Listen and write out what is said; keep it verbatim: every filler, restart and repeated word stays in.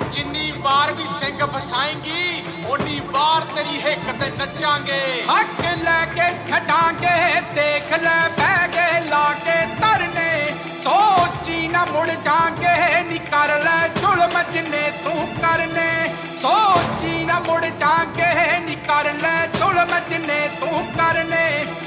जिन्नी बार भी सिंग फसाएंगी उन्नी बार तेरी हिक ते नचांगे। हक लैके छड़ांगे देख ले बैगे लाके तरने सोची ना मुड़ जांगे नी कर ले जुल्म जिन्ने तू करने सोची ना मुड़ जांगे नी कर ले जुल्म जिन्ने तू करने।